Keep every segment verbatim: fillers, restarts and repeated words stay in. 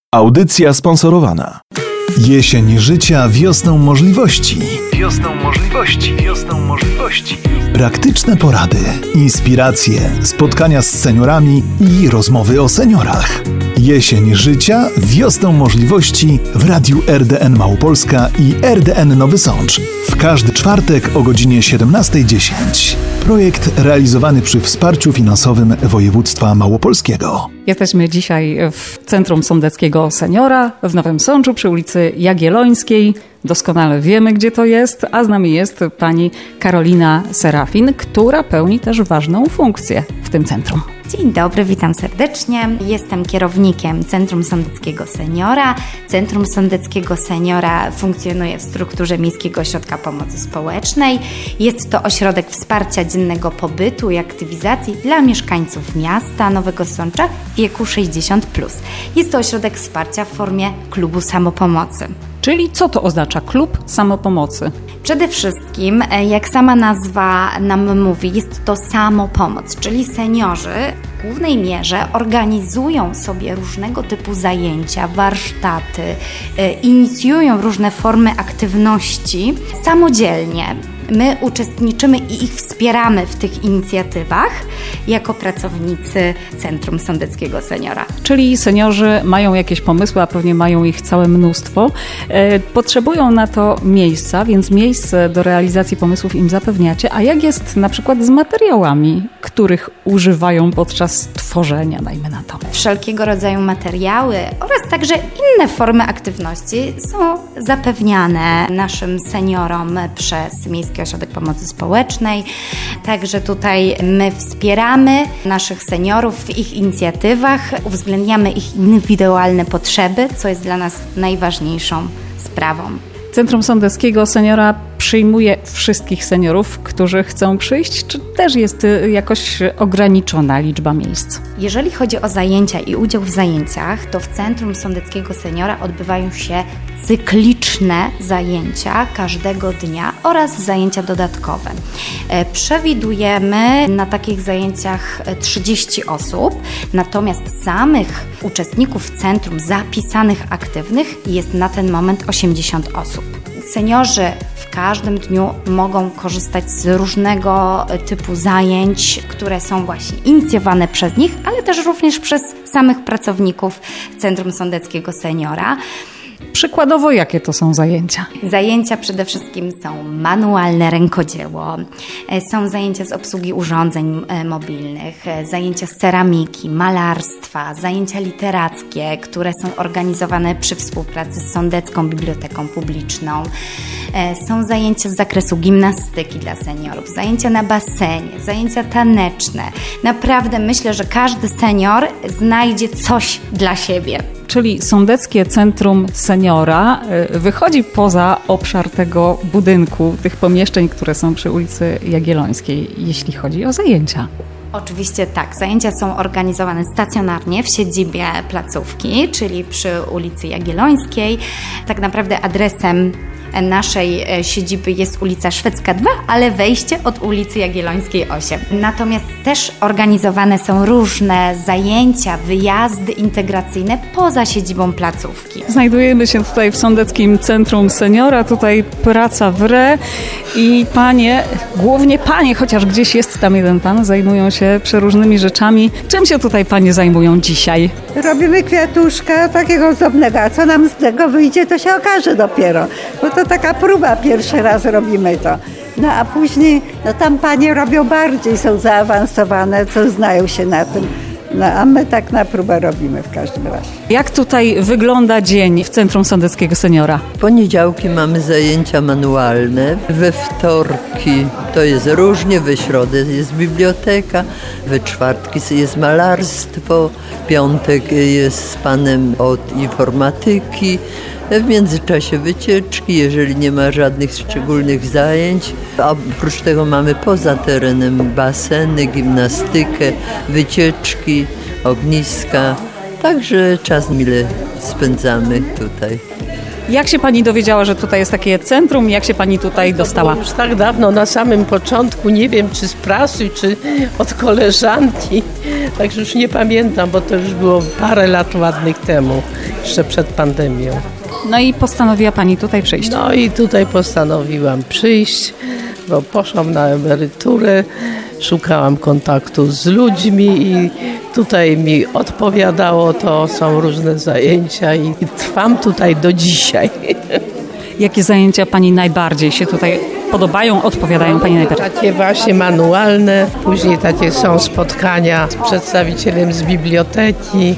Audycja sponsorowana. Jesień życia wiosną możliwości. Wiosną możliwości. Wiosną możliwości. Praktyczne porady, inspiracje, spotkania z seniorami i rozmowy o seniorach. Jesień życia wiosną możliwości w Radiu R D N Małopolska i R D N Nowy Sącz. W każdy czwartek o godzinie siedemnasta dziesięć. Projekt realizowany przy wsparciu finansowym województwa małopolskiego. Jesteśmy dzisiaj w Centrum Sądeckiego Seniora w Nowym Sączu przy ulicy Jagiellońskiej. Doskonale wiemy, gdzie to jest, a z nami jest pani Karolina Serafin, która pełni też ważną funkcję w tym centrum. Dzień dobry, witam serdecznie. Jestem kierownikiem Centrum Sądeckiego Seniora. Centrum Sądeckiego Seniora funkcjonuje w strukturze Miejskiego Ośrodka Pomocy Społecznej. Jest to ośrodek wsparcia dziennego pobytu i aktywizacji dla mieszkańców miasta Nowego Sącza w wieku sześćdziesiąt plus. Jest to ośrodek wsparcia w formie klubu samopomocy. Czyli co to oznacza klub samopomocy? Przede wszystkim, jak sama nazwa nam mówi, jest to samopomoc, czyli seniorzy w głównej mierze organizują sobie różnego typu zajęcia, warsztaty, inicjują różne formy aktywności samodzielnie. My uczestniczymy i ich wspieramy w tych inicjatywach jako pracownicy Centrum Sądeckiego Seniora. Czyli seniorzy mają jakieś pomysły, a pewnie mają ich całe mnóstwo. E, potrzebują na to miejsca, więc miejsce do realizacji pomysłów im zapewniacie. A jak jest na przykład z materiałami, których używają podczas tworzenia, dajmy na to? Wszelkiego rodzaju materiały oraz także inne formy aktywności są zapewniane naszym seniorom przez Miejski Ośrodek Pomocy Społecznej. Także tutaj my wspieramy naszych seniorów w ich inicjatywach, uwzględniamy ich indywidualne potrzeby, co jest dla nas najważniejszą sprawą. Centrum Sądeckiego Seniora przyjmuje wszystkich seniorów, którzy chcą przyjść, czy też jest jakoś ograniczona liczba miejsc? Jeżeli chodzi o zajęcia i udział w zajęciach, to w Centrum Sądeckiego Seniora odbywają się cykliczne zajęcia każdego dnia oraz zajęcia dodatkowe. Przewidujemy na takich zajęciach trzydzieści osób, natomiast samych uczestników centrum zapisanych aktywnych jest na ten moment osiemdziesiąt osób. Seniorzy w każdym dniu mogą korzystać z różnego typu zajęć, które są właśnie inicjowane przez nich, ale też również przez samych pracowników Centrum Sądeckiego Seniora. Przykładowo, jakie to są zajęcia? Zajęcia przede wszystkim są manualne, rękodzieło, są zajęcia z obsługi urządzeń mobilnych, zajęcia z ceramiki, malarstwa, zajęcia literackie, które są organizowane przy współpracy z Sądecką Biblioteką Publiczną. Są zajęcia z zakresu gimnastyki dla seniorów, zajęcia na basenie, zajęcia taneczne. Naprawdę myślę, że każdy senior znajdzie coś dla siebie. Czyli Sądeckie Centrum Seniora wychodzi poza obszar tego budynku, tych pomieszczeń, które są przy ulicy Jagiellońskiej, jeśli chodzi o zajęcia. Oczywiście tak, zajęcia są organizowane stacjonarnie w siedzibie placówki, czyli przy ulicy Jagiellońskiej. Tak naprawdę adresem naszej siedziby jest ulica Szwedzka dwa, ale wejście od ulicy Jagiellońskiej osiem. Natomiast też organizowane są różne zajęcia, wyjazdy integracyjne poza siedzibą placówki. Znajdujemy się tutaj w Sądeckim Centrum Seniora, tutaj praca w re i panie, głównie panie, chociaż gdzieś jest tam jeden pan, zajmują się przeróżnymi rzeczami. Czym się tutaj panie zajmują dzisiaj? Robimy kwiatuszka takiego ozdobnego, a co nam z tego wyjdzie, to się okaże dopiero, bo to taka próba, pierwszy raz robimy to. No a później, no tam panie robią bardziej, są zaawansowane, co znają się na tym. No a my tak na próbę robimy w każdym razie. Jak tutaj wygląda dzień w Centrum Sądeckiego Seniora? W poniedziałki mamy zajęcia manualne, we wtorki to jest różnie, we środę jest biblioteka, we czwartki jest malarstwo, w piątek jest z panem od informatyki, w międzyczasie wycieczki, jeżeli nie ma żadnych szczególnych zajęć. A oprócz tego mamy poza terenem baseny, gimnastykę, wycieczki, ogniska. Także czas mile spędzamy tutaj. Jak się pani dowiedziała, że tutaj jest takie centrum? Jak się pani tutaj dostała? Już tak dawno, na samym początku, nie wiem czy z prasy, czy od koleżanki. Także już nie pamiętam, bo to już było parę lat ładnych temu, jeszcze przed pandemią. No i postanowiła pani tutaj przyjść. No i tutaj postanowiłam przyjść, bo poszłam na emeryturę, szukałam kontaktu z ludźmi i tutaj mi odpowiadało, to są różne zajęcia i trwam tutaj do dzisiaj. Jakie zajęcia pani najbardziej się tutaj podobają, odpowiadają pani najbardziej? Takie właśnie manualne, później takie są spotkania z przedstawicielem z biblioteki,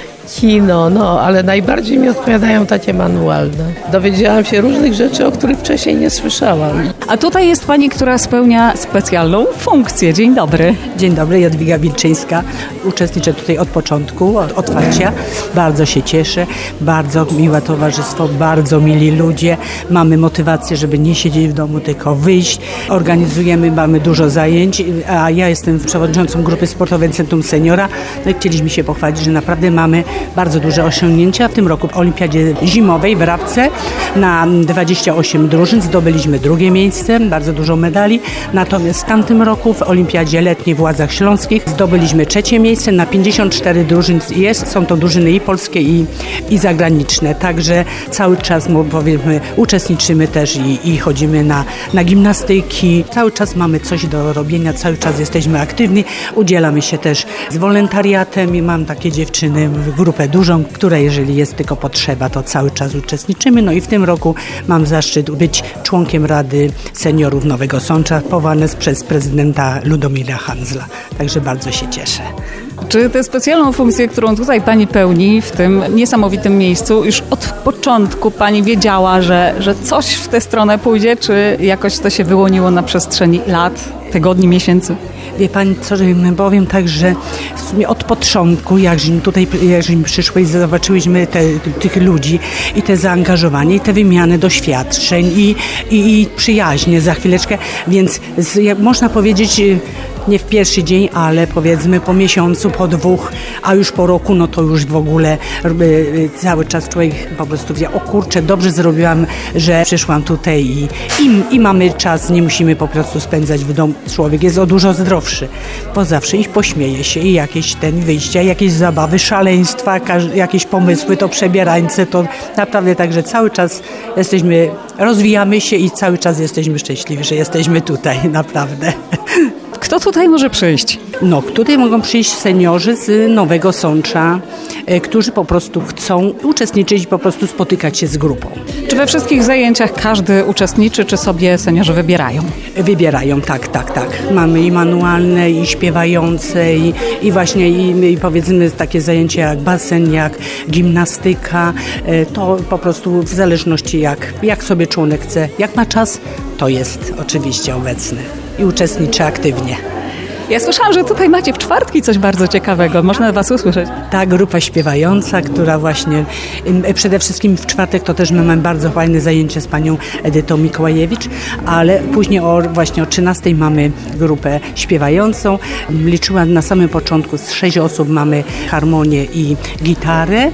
kino, no, ale najbardziej mi odpowiadają takie manualne. Dowiedziałam się różnych rzeczy, o których wcześniej nie słyszałam. A tutaj jest pani, która spełnia specjalną funkcję. Dzień dobry. Dzień dobry, Jadwiga Wilczyńska. Uczestniczę tutaj od początku, od otwarcia. Bardzo się cieszę, bardzo miłe towarzystwo, bardzo mili ludzie. Mamy motywację, żeby nie siedzieć w domu, tylko wyjść. Organizujemy, mamy dużo zajęć, a ja jestem przewodniczącą grupy sportowej Centrum Seniora. No i chcieliśmy się pochwalić, że naprawdę mamy bardzo duże osiągnięcia. W tym roku w Olimpiadzie Zimowej w Rabce na dwadzieścia osiem drużyn zdobyliśmy drugie miejsce, bardzo dużo medali. Natomiast w tamtym roku w Olimpiadzie Letniej w Łazach Śląskich zdobyliśmy trzecie miejsce na pięćdziesiąt cztery drużyn. Jest, są to drużyny i polskie i, i zagraniczne. Także cały czas powiedzmy, uczestniczymy też i, i chodzimy na, na gimnastyki. Cały czas mamy coś do robienia, cały czas jesteśmy aktywni. Udzielamy się też z wolontariatem i mam takie dziewczyny w grupę dużą, która jeżeli jest tylko potrzeba, to cały czas uczestniczymy. No i w tym roku mam zaszczyt być członkiem Rady Seniorów Nowego Sącza, powołane przez prezydenta Ludomira Hanzla. Także bardzo się cieszę. Czy tę specjalną funkcję, którą tutaj pani pełni w tym niesamowitym miejscu, już od początku pani wiedziała, że, że coś w tę stronę pójdzie, czy jakoś to się wyłoniło na przestrzeni lat, tygodni, miesięcy? Wie pani co, że powiem tak, że w sumie od początku, jak tutaj jak przyszły i zobaczyłyśmy te, tych ludzi i te zaangażowanie, i te wymiany doświadczeń i, i, i przyjaźnie za chwileczkę, więc z, jak można powiedzieć, nie w pierwszy dzień, ale powiedzmy po miesiącu, po dwóch, a już po roku, no to już w ogóle y, cały czas człowiek po prostu wie, o kurczę, dobrze zrobiłam, że przyszłam tutaj i, i, i mamy czas, nie musimy po prostu spędzać w domu. Człowiek jest o dużo zdrowszy, bo zawsze ich pośmieje się i jakieś ten wyjścia, jakieś zabawy, szaleństwa, jakieś pomysły, to przebierańce, to naprawdę tak, że cały czas jesteśmy, rozwijamy się i cały czas jesteśmy szczęśliwi, że jesteśmy tutaj, naprawdę. Kto tutaj może przyjść? No, tutaj mogą przyjść seniorzy z Nowego Sącza, e, którzy po prostu chcą uczestniczyć i po prostu spotykać się z grupą. Czy we wszystkich zajęciach każdy uczestniczy, czy sobie seniorzy wybierają? Wybierają, tak, tak, tak. Mamy i manualne, i śpiewające, i, i właśnie i, i powiedzmy takie zajęcia jak basen, jak gimnastyka. E, to po prostu w zależności jak, jak sobie członek chce, jak ma czas, to jest oczywiście obecny i uczestniczy aktywnie. Ja słyszałam, że tutaj macie w czwartki coś bardzo ciekawego. Można was usłyszeć. Ta grupa śpiewająca, która właśnie przede wszystkim w czwartek to też my mamy bardzo fajne zajęcie z panią Edytą Mikołajewicz, ale później o, właśnie o trzynastej mamy grupę śpiewającą. Liczyłam na samym początku z sześć osób, mamy harmonię i gitarę,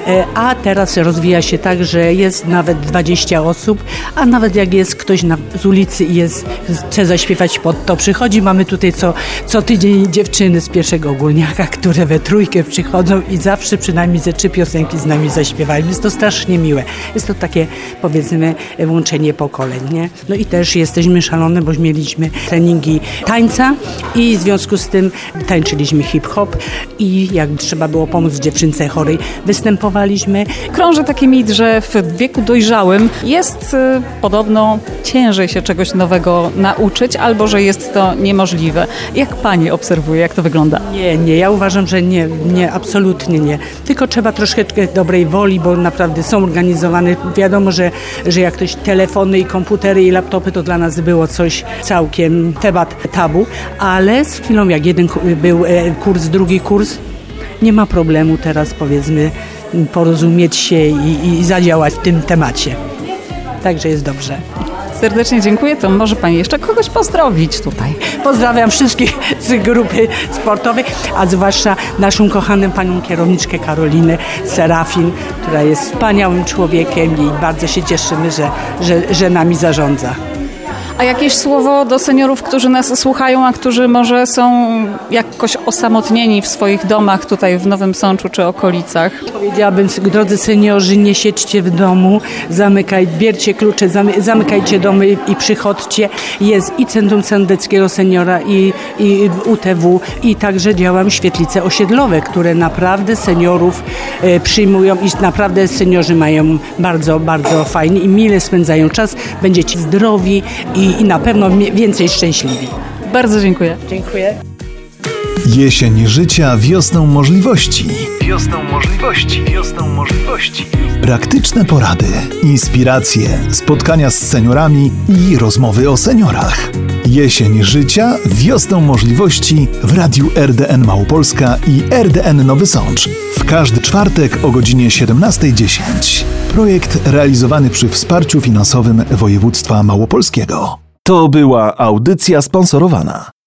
a teraz rozwija się tak, że jest nawet dwadzieścia osób, a nawet jak jest ktoś na, z ulicy i jest, chce zaśpiewać pod to, przychodzi, mamy tutaj co Co tydzień dziewczyny z pierwszego ogólniaka, które we trójkę przychodzą i zawsze przynajmniej ze trzy piosenki z nami zaśpiewają. Jest to strasznie miłe. Jest to takie, powiedzmy, łączenie pokoleń, nie? No i też jesteśmy szalone, bo mieliśmy treningi tańca i w związku z tym tańczyliśmy hip-hop i jak trzeba było pomóc dziewczynce chorej, występowaliśmy. Krąży taki mit, że w wieku dojrzałym jest y, podobno ciężej się czegoś nowego nauczyć, albo że jest to niemożliwe. Jak pani obserwuje, jak to wygląda? Nie, nie, ja uważam, że nie, nie, absolutnie nie. Tylko trzeba troszeczkę dobrej woli, bo naprawdę są organizowane. Wiadomo, że, że jak ktoś telefony i komputery i laptopy, to dla nas było coś całkiem temat tabu, ale z chwilą jak jeden był kurs, drugi kurs, nie ma problemu teraz powiedzmy porozumieć się i, i zadziałać w tym temacie. Także jest dobrze. Serdecznie dziękuję. To może pani jeszcze kogoś pozdrowić tutaj. Pozdrawiam wszystkich z grupy sportowej, a zwłaszcza naszą kochaną panią kierowniczkę Karolinę Serafin, która jest wspaniałym człowiekiem i bardzo się cieszymy, że, że, że nami zarządza. A jakieś słowo do seniorów, którzy nas słuchają, a którzy może są jakoś osamotnieni w swoich domach tutaj w Nowym Sączu czy okolicach? Powiedziałabym, drodzy seniorzy, nie siedźcie w domu, zamykaj, bierzcie klucze, zamy, zamykajcie domy i przychodźcie. Jest i Centrum Sendeckiego Seniora, i, i U T W, i także działają świetlice osiedlowe, które naprawdę seniorów e, przyjmują i naprawdę seniorzy mają bardzo, bardzo fajnie i mile spędzają czas. Będziecie zdrowi i i na pewno więcej szczęśliwi. Bardzo dziękuję. Dziękuję. Jesień życia wiosną możliwości. Wiosną możliwości. Wiosną możliwości. Praktyczne porady, inspiracje, spotkania z seniorami i rozmowy o seniorach. Jesień życia wiosną możliwości w Radiu R D N Małopolska i R D N Nowy Sącz. W każdy czwartek o godzinie siedemnasta dziesięć. Projekt realizowany przy wsparciu finansowym województwa małopolskiego. To była audycja sponsorowana.